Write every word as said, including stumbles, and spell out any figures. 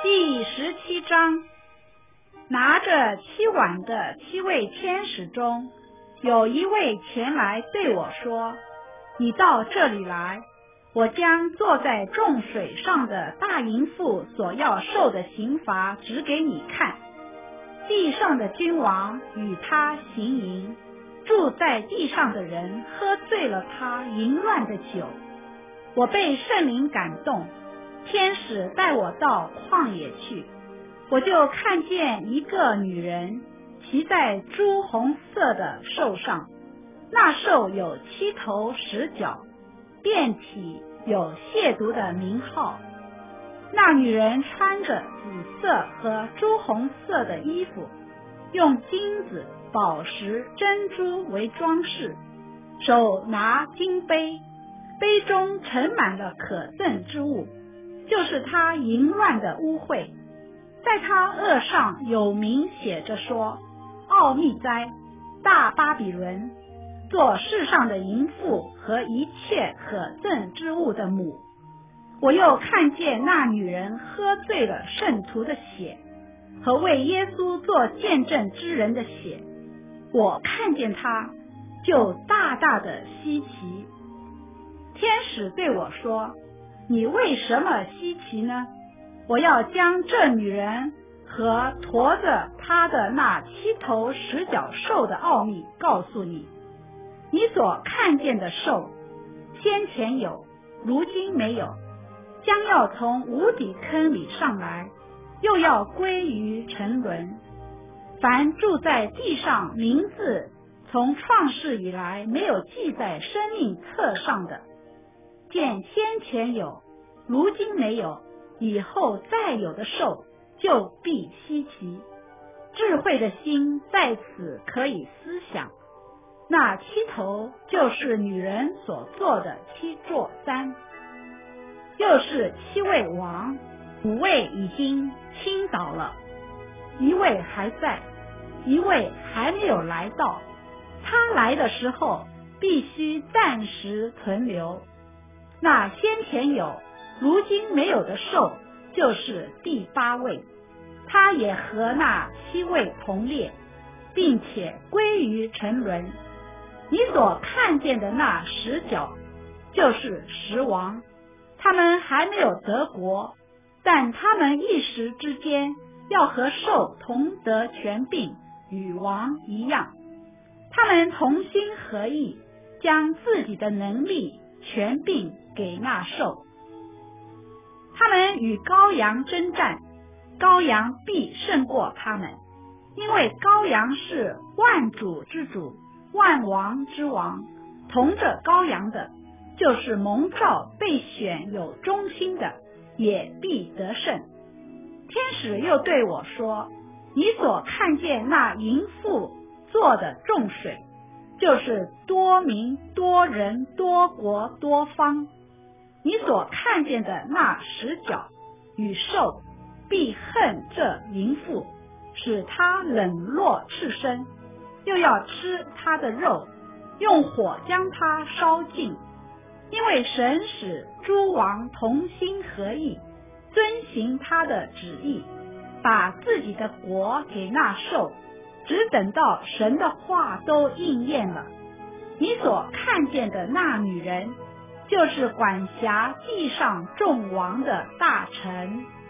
第十七章，拿着七碗的七位天使中，有一位前来对我说：你到这里来，我将坐在众水上的大淫妇所要受的刑罚指给你看。地上的君王与他行淫，住在地上的人喝醉了他淫乱的酒。我被圣灵感动，天使带我到旷野去，我就看见一个女人骑在朱红色的兽上，那兽有七头十角，遍体有亵渎的名号。那女人穿着紫色和朱红色的衣服，用金子、宝石、珍珠为装饰，手拿金杯，杯中盛满了可憎之物，就是他淫乱的污秽。在他额上有名写着说：奥秘哉，大巴比伦，做世上的淫妇和一切可憎之物的母。我又看见那女人喝醉了圣徒的血和为耶稣做见证之人的血，我看见她就大大的稀奇。天使对我说：你为什么稀奇呢？我要将这女人和驮着她的那七头十角兽的奥秘告诉你。你所看见的兽，先前有，如今没有，将要从无底坑里上来，又要归于沉沦。凡住在地上名字从创世以来没有记在生命册上的，见先前有，如今没有，以后再有的兽，就必稀奇。智慧的心在此可以思想，那七头就是女人所做的七座山，又是七位王，五位已经倾倒了，一位还在，一位还没有来到。他来的时候必须暂时存留。那先前有，如今没有的兽，就是第八位，他也和那七位同列，并且归于沉沦。你所看见的那十角，就是十王，他们还没有得国，但他们一时之间要和兽同得权柄，与王一样。他们同心合意，将自己的能力、权柄给那兽。他们与羔羊征战，羔羊必胜过他们，因为羔羊是万主之主，万王之王。同着羔羊的，就是蒙召被选有忠心的，也必得胜。天使又对我说：你所看见那淫妇做的众水，就是多民多人多国多方。你所看见的那十角与兽，必恨这淫妇，使他冷落赤身，又要吃他的肉，用火将他烧尽。因为神使诸王同心合意，遵行他的旨意，把自己的国给那兽，只等到神的话都应验了。你所看见的那女人，就是管辖地上众王的大臣。